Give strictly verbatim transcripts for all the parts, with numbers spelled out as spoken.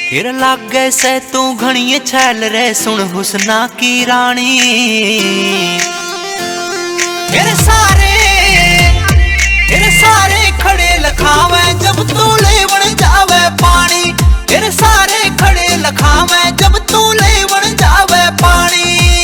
तेरे लागे से तू घणी छैल रे सुन हुस्ना की रानी। तेरे सारे तेरे सारे खड़े लखावे जब तू लेवन जावे पानी। तेरे सारे खड़े लखावे जब तू लेवन जावे पानी।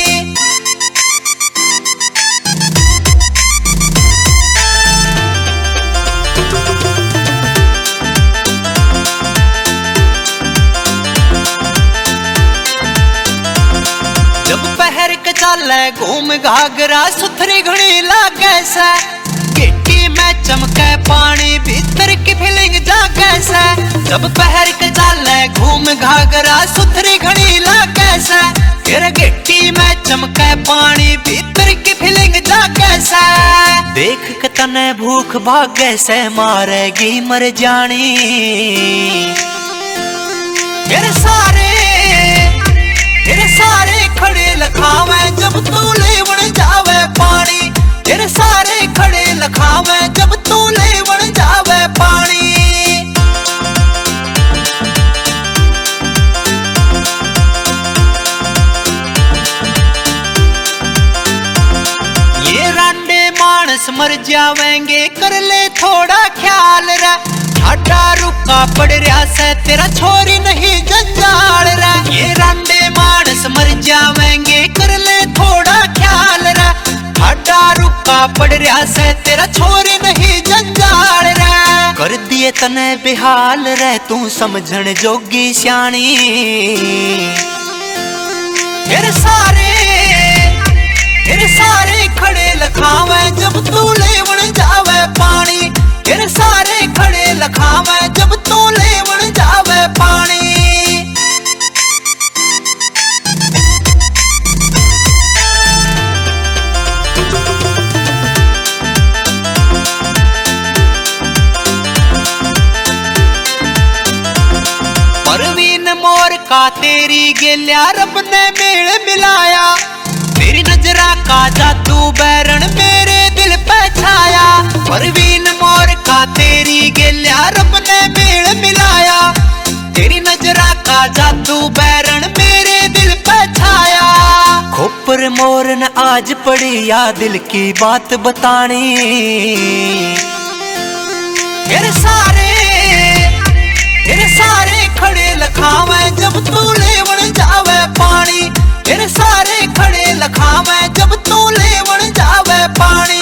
जब पहर के चाले घूम घाघरा सुथरी घनी लागे से। गिट्टी में चमके पानी भीतर की फीलिंग जागे से। जब पहर के चाले घूम घाघरा सुथरी घनी लागे से। फिर गिट्टी में चमके पानी भीतर की फीलिंग जागे से। देख के तने भूख भागे से मारेगी मर जानी। मेरे सारे तेरे सारे खड़े लखावे जब तू लेवन जावे पानी। तेरे सारे खड़े लखावे जब तू लेवन जावे पानी। ये रांडे मानस मर जावेंगे कर ले थोड़ा ख्याल रे। आटा रुका पड़ रहा से तेरा छोरी नहीं जंजाल रे। ये रांडे मानस मर जावेंगे कर ले थोड़ा ख्याल रे। आटा रुका पड़ रहा से तेरा छोरी नहीं जंजाल रे। कर दिए तने बेहाल रे तू समझण जोगी सियाणी। तेरे सारे तेरे सारे खड़े लखावे जब तू लेवन जावे पानी। तेरे सारे खड़े लखावे जब तू लेवन जावे पानी। परवीन मोर का तेरी गेल्या रब ने मेल मिलाया। तेरी नजरा का जादू बैरन मेरे दिल पे छाया। परवीन मोर का तेरी गेल्या रब ने मेल मिलाया। तेरी नजरा का जादू बैरन मेरे दिल पे छाया। खोपर मोर न आज पड़ी या दिल की बात बतानी। तेरे सारे तेरे सारे खड़े लखावे जब तू लेवन जावे पानी। तेरे सारे खड़े लखावे जब तू लेवन जावे पानी।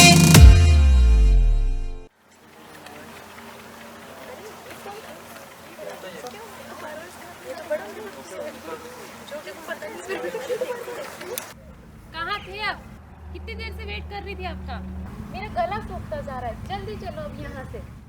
कहाँ थे आप? कितनी देर से वेट कर रही थी आपका। मेरा गला सूखता जा रहा है, जल्दी चलो अब यहाँ से।